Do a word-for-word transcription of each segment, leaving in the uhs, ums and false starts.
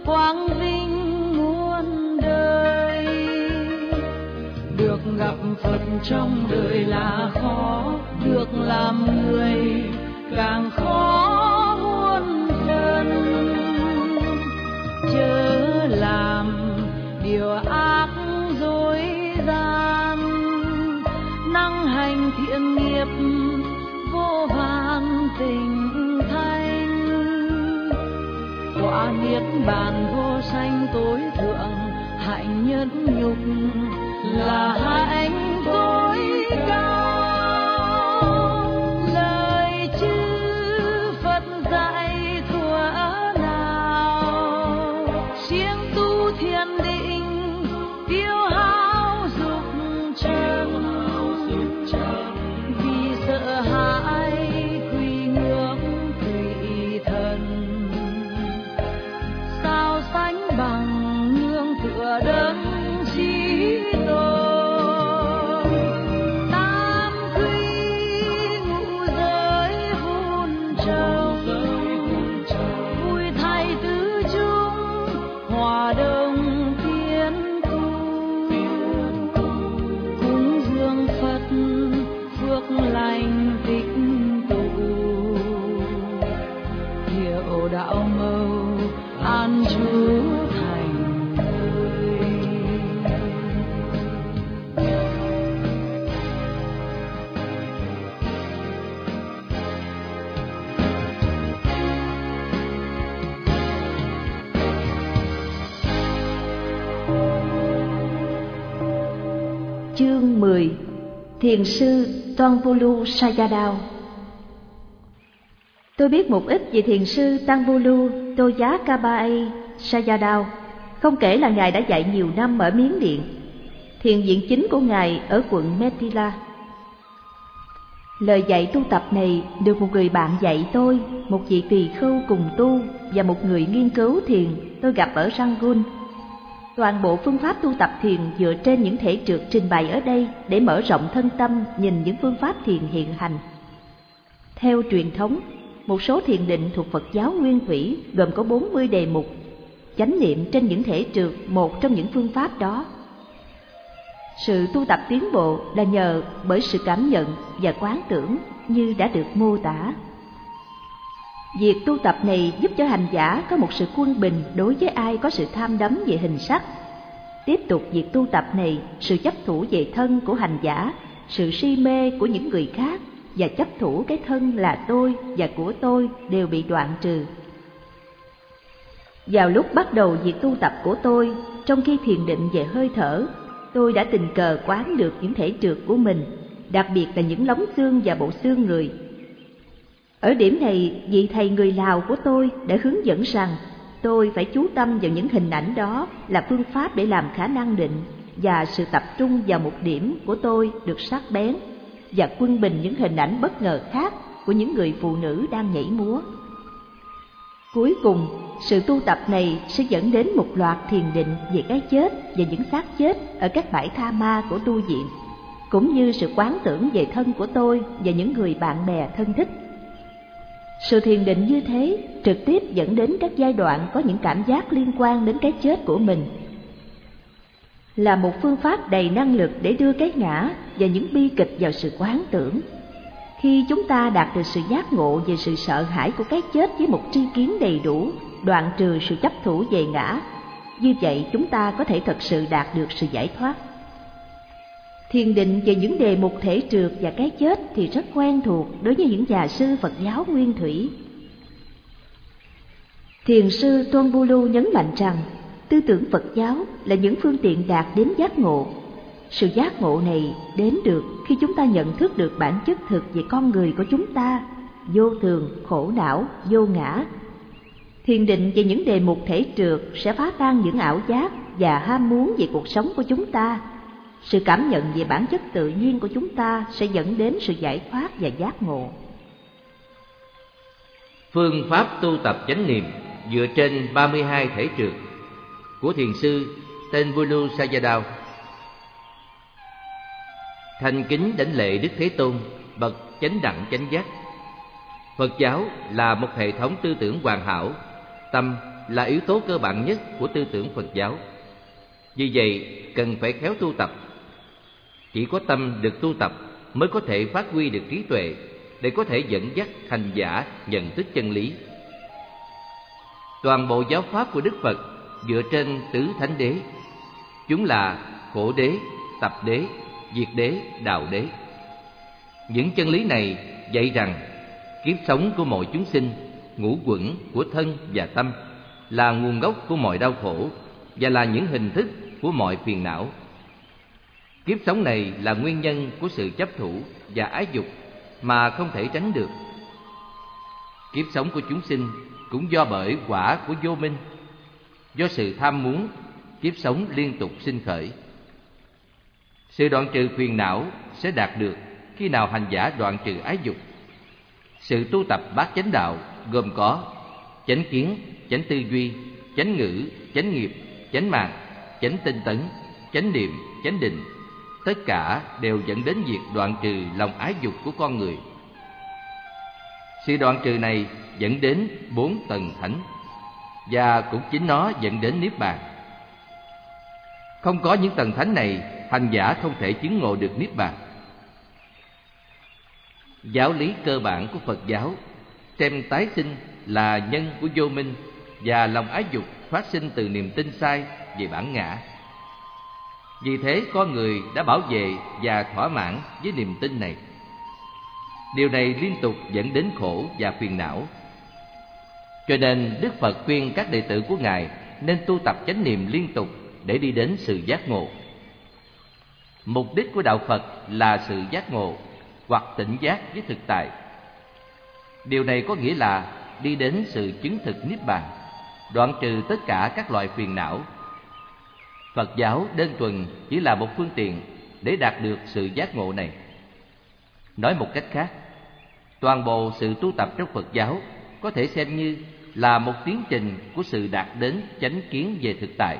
quang vinh muôn đời. Được gặp Phật trong đời là khó, được làm người càng khó muôn phần. Chớ làm điều ác dối gian, năng hành thiện nghiệp vô vàn tình thanh. Quả niết bàn vô sanh tối thượng, hạnh nhân nhục là hạnh tối cao. Lời chư Phật dạy thuở nào, siêng tu thiền định tiêu hao dục trần. Vì sợ hãi quy ngưỡng tùy thần, sao sánh bằng nương tựa đấng chí tôn. Tam quy ngũ giới vun trồng, vui thay tứ chúng hòa đồng tiến tu. Cúng dường Phật phước lành tích tụ, hiệu đạo màu an trú thành đời. Chương mười. Thiền sư Tanvulu Sayadaw. Tôi biết một ít về thiền sư Tanvulu Toyakabai Sayadaw, không kể là ngài đã dạy nhiều năm ở Miến Điện. Thiền viện chính của ngài ở quận Methila. Lời dạy tu tập này được một người bạn dạy tôi, một vị tỳ khưu cùng tu và một người nghiên cứu thiền tôi gặp ở Rangoon. Toàn bộ phương pháp tu tập thiền dựa trên những thể trượt trình bày ở đây để mở rộng thân tâm nhìn những phương pháp thiền hiện hành. Theo truyền thống, một số thiền định thuộc Phật giáo Nguyên Thủy gồm có bốn mươi đề mục. Chánh niệm trên những thể trượt một trong những phương pháp đó. Sự tu tập tiến bộ là nhờ bởi sự cảm nhận và quán tưởng như đã được mô tả. Việc tu tập này giúp cho hành giả có một sự quân bình đối với ai có sự tham đắm về hình sắc. Tiếp tục việc tu tập này, sự chấp thủ về thân của hành giả, sự si mê của những người khác và chấp thủ cái thân là tôi và của tôi đều bị đoạn trừ. Vào lúc bắt đầu việc tu tập của tôi, trong khi thiền định về hơi thở, tôi đã tình cờ quán được những thể trượt của mình, đặc biệt là những lóng xương và bộ xương người. Ở điểm này, vị thầy người Lào của tôi đã hướng dẫn rằng tôi phải chú tâm vào những hình ảnh đó là phương pháp để làm khả năng định, và sự tập trung vào một điểm của tôi được sắc bén và quân bình những hình ảnh bất ngờ khác của những người phụ nữ đang nhảy múa. Cuối cùng, sự tu tập này sẽ dẫn đến một loạt thiền định về cái chết và những xác chết ở các bãi tha ma của tu viện, cũng như sự quán tưởng về thân của tôi và những người bạn bè thân thích. Sự thiền định như thế trực tiếp dẫn đến các giai đoạn có những cảm giác liên quan đến cái chết của mình. Là một phương pháp đầy năng lực để đưa cái ngã và những bi kịch vào sự quán tưởng. Khi chúng ta đạt được sự giác ngộ về sự sợ hãi của cái chết với một tri kiến đầy đủ, đoạn trừ sự chấp thủ về ngã, như vậy chúng ta có thể thật sự đạt được sự giải thoát. Thiền định về những đề mục thể trượt và cái chết thì rất quen thuộc đối với những nhà sư Phật giáo Nguyên Thủy. Thiền sư Tanvulu nhấn mạnh rằng tư tưởng Phật giáo là những phương tiện đạt đến giác ngộ. Sự giác ngộ này đến được khi chúng ta nhận thức được bản chất thực về con người của chúng ta, vô thường, khổ não, vô ngã. Thiền định về những đề mục thể trượt sẽ phá tan những ảo giác và ham muốn về cuộc sống của chúng ta. Sự cảm nhận về bản chất tự nhiên của chúng ta sẽ dẫn đến sự giải thoát và giác ngộ. Phương pháp tu tập chánh niệm dựa trên ba mươi hai thể trượt của thiền sư Tanvulu Sayadaw. Thành kính đảnh lễ Đức Thế Tôn, bậc chánh đẳng chánh giác. Phật giáo là một hệ thống tư tưởng hoàn hảo, tâm là yếu tố cơ bản nhất của tư tưởng Phật giáo. Vì vậy, cần phải khéo tu tập. Chỉ có tâm được tu tập mới có thể phát huy được trí tuệ để có thể dẫn dắt hành giả nhận thức chân lý. Toàn bộ giáo pháp của Đức Phật dựa trên tứ thánh đế. Chúng là khổ đế, tập đế, diệt đế, đạo đế. Những chân lý này dạy rằng kiếp sống của mọi chúng sinh, ngũ quẩn của thân và tâm là nguồn gốc của mọi đau khổ và là những hình thức của mọi phiền não. Kiếp sống này là nguyên nhân của sự chấp thủ và ái dục mà không thể tránh được. Kiếp sống của chúng sinh cũng do bởi quả của vô minh. Do sự tham muốn, kiếp sống liên tục sinh khởi. Sự đoạn trừ phiền não sẽ đạt được khi nào hành giả đoạn trừ ái dục. Sự tu tập bát chánh đạo gồm có chánh kiến, chánh tư duy, chánh ngữ, chánh nghiệp, chánh mạng, chánh tinh tấn, chánh niệm, chánh định. Tất cả đều dẫn đến việc đoạn trừ lòng ái dục của con người. Sự đoạn trừ này dẫn đến bốn tầng thánh, và cũng chính nó dẫn đến niết bàn. Không có những tầng thánh này, hành giả không thể chứng ngộ được niết bàn. Giáo lý cơ bản của Phật giáo xem tái sinh là nhân của vô minh và lòng ái dục phát sinh từ niềm tin sai về bản ngã. Vì thế con người đã bảo vệ và thỏa mãn với niềm tin này. Điều này liên tục dẫn đến khổ và phiền não. Cho nên Đức Phật khuyên các đệ tử của Ngài nên tu tập chánh niệm liên tục để đi đến sự giác ngộ. Mục đích của đạo Phật là sự giác ngộ hoặc tỉnh giác với thực tại. Điều này có nghĩa là đi đến sự chứng thực niết bàn, đoạn trừ tất cả các loại phiền não. Phật giáo đơn thuần chỉ là một phương tiện để đạt được sự giác ngộ này. Nói một cách khác, toàn bộ sự tu tập trong Phật giáo có thể xem như là một tiến trình của sự đạt đến chánh kiến về thực tại.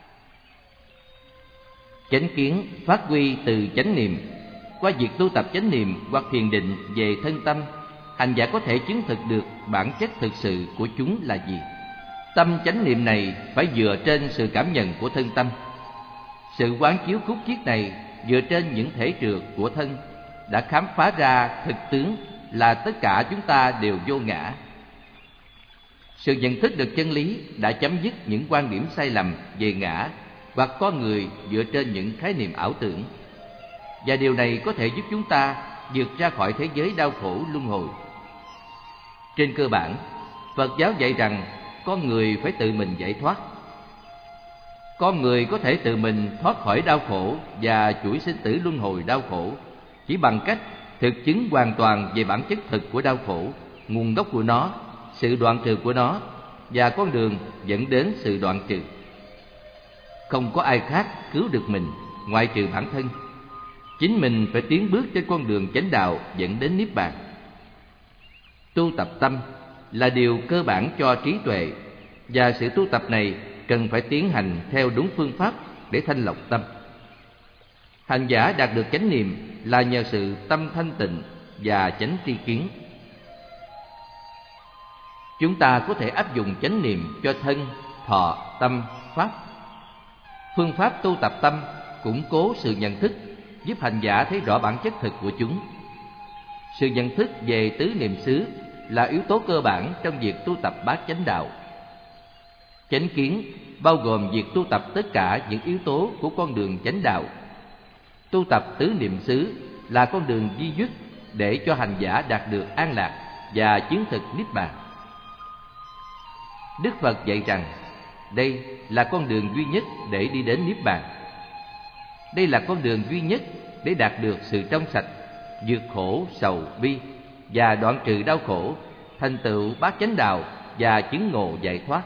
Chánh kiến phát huy từ chánh niệm. Qua việc tu tập chánh niệm hoặc thiền định về thân tâm, hành giả có thể chứng thực được bản chất thực sự của chúng là gì. Tâm chánh niệm này phải dựa trên sự cảm nhận của thân tâm. Sự quán chiếu khúc chiết này dựa trên những thể trượt của thân đã khám phá ra thực tướng là tất cả chúng ta đều vô ngã. Sự nhận thức được chân lý đã chấm dứt những quan điểm sai lầm về ngã hoặc con người dựa trên những khái niệm ảo tưởng. Và điều này có thể giúp chúng ta vượt ra khỏi thế giới đau khổ luân hồi. Trên cơ bản, Phật giáo dạy rằng con người phải tự mình giải thoát. Con người có thể tự mình thoát khỏi đau khổ và chuỗi sinh tử luân hồi đau khổ chỉ bằng cách thực chứng hoàn toàn về bản chất thực của đau khổ, nguồn gốc của nó, sự đoạn trừ của nó và con đường dẫn đến sự đoạn trừ. Không có ai khác cứu được mình ngoại trừ bản thân. Chính mình phải tiến bước trên con đường chánh đạo dẫn đến niết bàn. Tu tập tâm là điều cơ bản cho trí tuệ, và sự tu tập này cần phải tiến hành theo đúng phương pháp để thanh lọc tâm. Hành giả đạt được chánh niệm là nhờ sự tâm thanh tịnh và chánh tri kiến. Chúng ta có thể áp dụng chánh niệm cho thân, thọ, tâm, pháp. Phương pháp tu tập tâm củng cố sự nhận thức, giúp hành giả thấy rõ bản chất thực của chúng. Sự nhận thức về tứ niệm xứ là yếu tố cơ bản trong việc tu tập bát chánh đạo. Chánh kiến bao gồm việc tu tập tất cả những yếu tố của con đường chánh đạo. Tu tập tứ niệm xứ là con đường duy nhất để cho hành giả đạt được an lạc và chứng thực niết bàn. Đức Phật dạy rằng đây là con đường duy nhất để đi đến niết bàn. Đây là con đường duy nhất để đạt được sự trong sạch, vượt khổ, sầu, bi và đoạn trừ đau khổ, thành tựu bát chánh đạo và chứng ngộ giải thoát.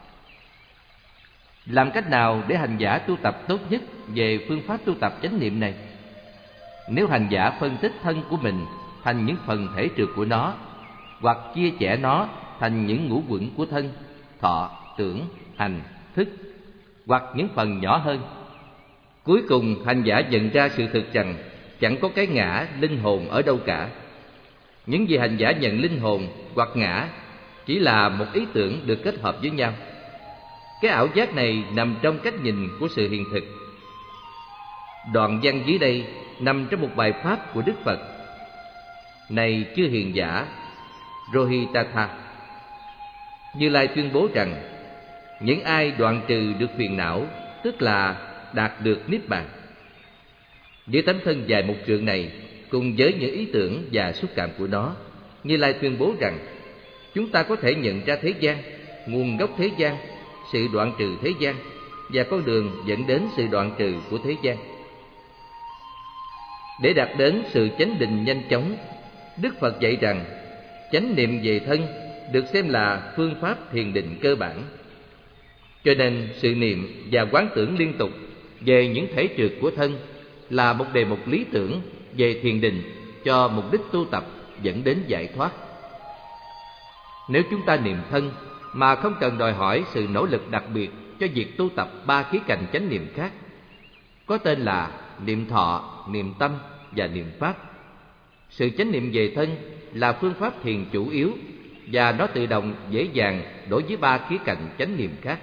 Làm cách nào để hành giả tu tập tốt nhất về phương pháp tu tập chánh niệm này? Nếu hành giả phân tích thân của mình thành những phần thể trượt của nó, hoặc chia sẻ nó thành những ngũ quẩn của thân, thọ, tưởng, hành, thức, hoặc những phần nhỏ hơn, cuối cùng hành giả nhận ra sự thực rằng chẳng có cái ngã, linh hồn ở đâu cả. Những gì hành giả nhận linh hồn hoặc ngã chỉ là một ý tưởng được kết hợp với nhau, Cái ảo giác này nằm trong cách nhìn của sự hiện thực. Đoạn văn dưới đây nằm trong một bài pháp của Đức Phật. Này chư hiền giả Rohitatha, Như Lai tuyên bố rằng những ai đoạn trừ được phiền não, tức là đạt được niết bàn. Với tấm thân dài một trượng này, cùng với những ý tưởng và xúc cảm của nó, Như Lai tuyên bố rằng chúng ta có thể nhận ra thế gian, nguồn gốc thế gian, sự đoạn trừ thế gian và con đường dẫn đến sự đoạn trừ của thế gian. Để đạt đến sự chánh định nhanh chóng, Đức Phật dạy rằng chánh niệm về thân được xem là phương pháp thiền định cơ bản. Cho nên sự niệm và quán tưởng liên tục về những thể trượt của thân là một đề mục lý tưởng về thiền định cho mục đích tu tập dẫn đến giải thoát. Nếu chúng ta niệm thân mà không cần đòi hỏi sự nỗ lực đặc biệt cho việc tu tập ba khía cạnh chánh niệm khác, có tên là niệm thọ, niệm tâm và niệm pháp, sự chánh niệm về thân là phương pháp thiền chủ yếu và nó tự động dễ dàng đối với ba khía cạnh chánh niệm khác.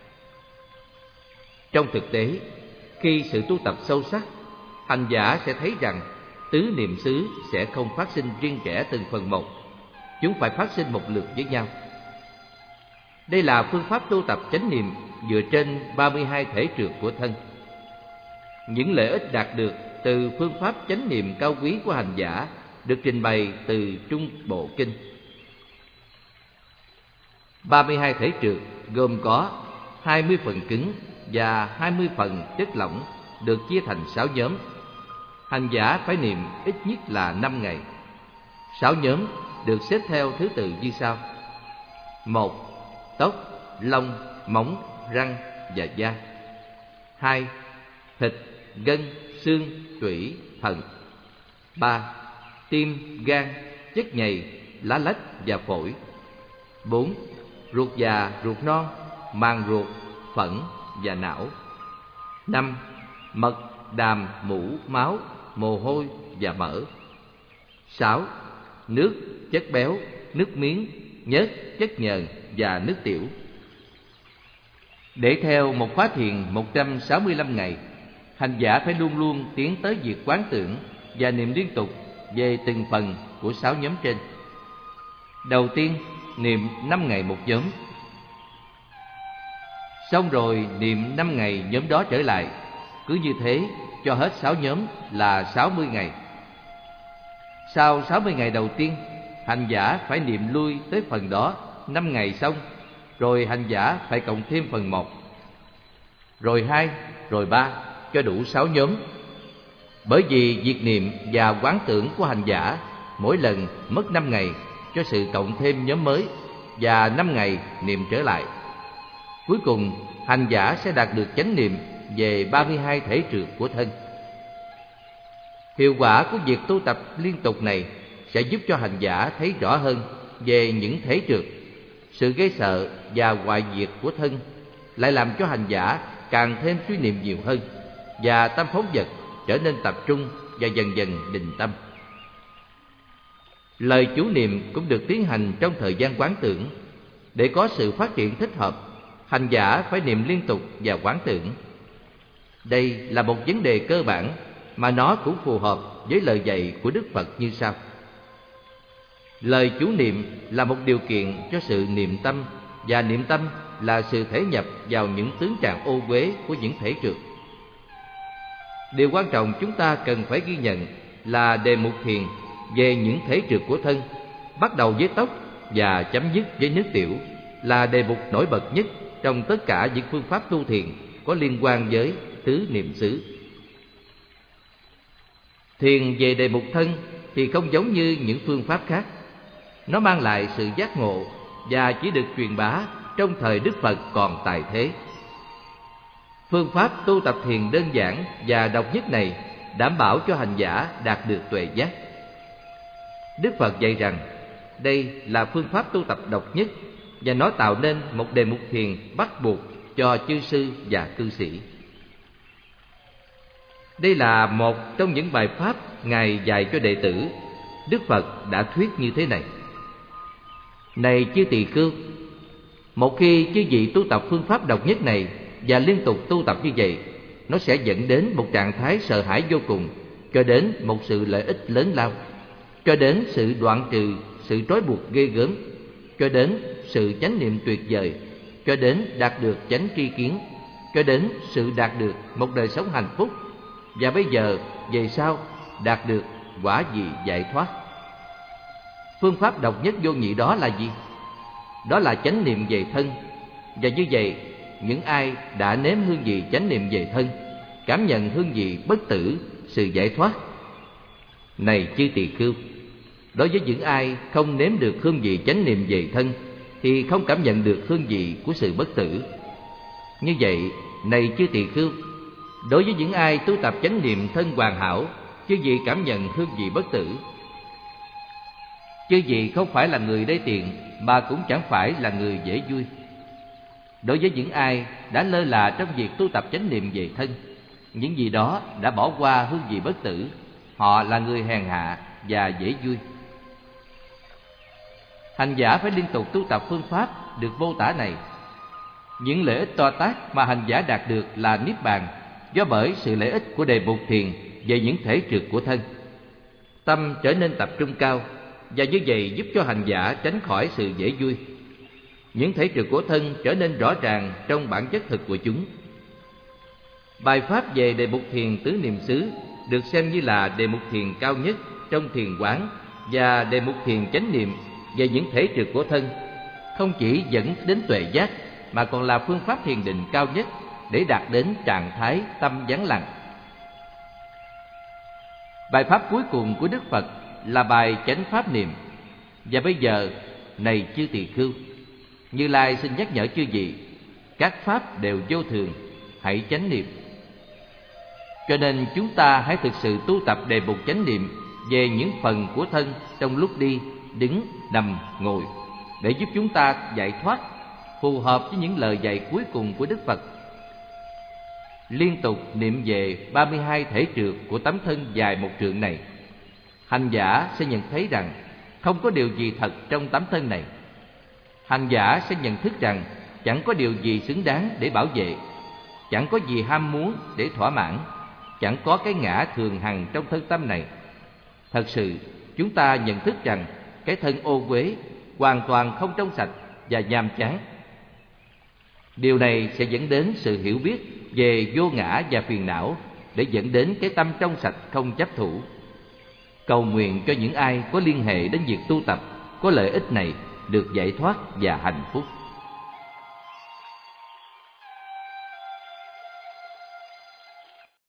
Trong thực tế, khi sự tu tập sâu sắc, hành giả sẽ thấy rằng tứ niệm xứ sẽ không phát sinh riêng rẽ từng phần một, chúng phải phát sinh một lượt với nhau. Đây là phương pháp tu tập chánh niệm dựa trên ba mươi hai thể trượt của thân. Những lợi ích đạt được từ phương pháp chánh niệm cao quý của hành giả được trình bày từ Trung Bộ Kinh. ba mươi hai thể trượt gồm có hai mươi phần cứng và hai mươi phần chất lỏng, được chia thành sáu nhóm. Hành giả phải niệm ít nhất là năm ngày. Sáu nhóm được xếp theo thứ tự như sau: một. Tóc, lông, móng, răng và da. Hai. Thịt, gân, xương, tủy, thận. Ba. Tim, gan, chất nhầy, lá lách và phổi. Bốn. Ruột già, ruột non, màng ruột, phẫn và não. Năm. Mật, đàm, mũ, máu, mồ hôi và mỡ. Sáu. Nước, chất béo, nước miếng, nhớt, chất nhờn và nước tiểu. Để theo một khóa thiền một trăm sáu mươi lăm ngày, hành giả phải luôn luôn tiến tới việc quán tưởng và niệm liên tục về từng phần của sáu nhóm trên. Đầu tiên, niệm năm ngày một nhóm. Xong rồi niệm năm ngày nhóm đó trở lại. Cứ như thế cho hết sáu nhóm là sáu mươi ngày. Sau sáu mươi ngày đầu tiên, hành giả phải niệm lui tới phần đó năm ngày xong, rồi hành giả phải cộng thêm phần một, rồi hai, rồi ba, cho đủ sáu nhóm. Bởi vì việc niệm và quán tưởng của hành giả mỗi lần mất năm ngày cho sự cộng thêm nhóm mới và năm ngày niệm trở lại. Cuối cùng, hành giả sẽ đạt được chánh niệm về ba mươi hai thể trượt của thân. Hiệu quả của việc tu tập liên tục này sẽ giúp cho hành giả thấy rõ hơn về những thể trượt. Sự ghê sợ và hoại diệt của thân lại làm cho hành giả càng thêm suy niệm nhiều hơn, và tâm phóng dật trở nên tập trung và dần dần định tâm. Lời chú niệm cũng được tiến hành trong thời gian quán tưởng. Để có sự phát triển thích hợp, hành giả phải niệm liên tục và quán tưởng. Đây là một vấn đề cơ bản mà nó cũng phù hợp với lời dạy của Đức Phật như sau. Lời chú niệm là một điều kiện cho sự niệm tâm, và niệm tâm là sự thể nhập vào những tướng trạng ô uế của những thể trượt. Điều quan trọng chúng ta cần phải ghi nhận là đề mục thiền về những thể trượt của thân, bắt đầu với tóc và chấm dứt với nước tiểu, là đề mục nổi bật nhất trong tất cả những phương pháp tu thiền có liên quan với tứ niệm xứ. Thiền về đề mục thân thì không giống như những phương pháp khác. Nó mang lại sự giác ngộ và chỉ được truyền bá trong thời Đức Phật còn tại thế. Phương pháp tu tập thiền đơn giản và độc nhất này đảm bảo cho hành giả đạt được tuệ giác. Đức Phật dạy rằng đây là phương pháp tu tập độc nhất, và nó tạo nên một đề mục thiền bắt buộc cho chư sư và cư sĩ. Đây là một trong những bài pháp Ngài dạy cho đệ tử. Đức Phật đã thuyết như thế này: Này chư tỳ khưu, Một khi chư vị tu tập phương pháp độc nhất này và liên tục tu tập như vậy, nó sẽ dẫn đến một trạng thái sợ hãi vô cùng, cho đến một sự lợi ích lớn lao, cho đến sự đoạn trừ sự trói buộc ghê gớm, cho đến sự chánh niệm tuyệt vời, cho đến đạt được chánh tri kiến, cho đến sự đạt được một đời sống hạnh phúc, và bây giờ về sau đạt được quả vị giải thoát. Phương pháp độc nhất vô nhị đó là gì? Đó là chánh niệm về thân. Và như vậy, những ai đã nếm hương vị chánh niệm về thân, cảm nhận hương vị bất tử, sự giải thoát. Này chư tỳ khưu, đối với những ai không nếm được hương vị chánh niệm về thân thì không cảm nhận được hương vị của sự bất tử. Như vậy, này chư tỳ khưu, đối với những ai tu tập chánh niệm thân hoàn hảo, chư vị cảm nhận hương vị bất tử. Chư vị không phải là người đê tiện, mà cũng chẳng phải là người dễ vui. Đối với những ai đã lơ là trong việc tu tập chánh niệm về thân, những gì đó đã bỏ qua hương vị bất tử, họ là người hèn hạ và dễ vui. Hành giả phải liên tục tu tập phương pháp được mô tả này. Những lợi ích to tát mà hành giả đạt được là niết bàn, do bởi sự lợi ích của đề mục thiền về những thể trượt của thân. Tâm trở nên tập trung cao, và như vậy giúp cho hành giả tránh khỏi sự dễ vui. Những thể trượt của thân trở nên rõ ràng trong bản chất thực của chúng. Bài pháp về đề mục thiền tứ niệm xứ được xem như là đề mục thiền cao nhất trong thiền quán, và đề mục thiền chánh niệm về những thể trượt của thân không chỉ dẫn đến tuệ giác, mà còn là phương pháp thiền định cao nhất để đạt đến trạng thái tâm vắng lặng. Bài pháp cuối cùng của Đức Phật là bài chánh pháp niệm. Và bây giờ, này chư tỳ khưu, Như Lai xin nhắc nhở chư vị, các pháp đều vô thường, hãy chánh niệm. Cho nên chúng ta hãy thực sự tu tập đề mục chánh niệm về những phần của thân trong lúc đi, đứng, nằm, ngồi, để giúp chúng ta giải thoát, phù hợp với những lời dạy cuối cùng của Đức Phật. Liên tục niệm về ba mươi hai thể trượt của tấm thân dài một trượng này, hành giả sẽ nhận thấy rằng không có điều gì thật trong tấm thân này. Hành giả sẽ nhận thức rằng chẳng có điều gì xứng đáng để bảo vệ, chẳng có gì ham muốn để thỏa mãn, chẳng có cái ngã thường hằng trong thân tâm này. Thật sự, chúng ta nhận thức rằng cái thân ô uế, hoàn toàn không trong sạch và nhàm chán. Điều này sẽ dẫn đến sự hiểu biết về vô ngã và phiền não, để dẫn đến cái tâm trong sạch không chấp thủ. Cầu nguyện cho những ai có liên hệ đến việc tu tập có lợi ích này được giải thoát và hạnh phúc.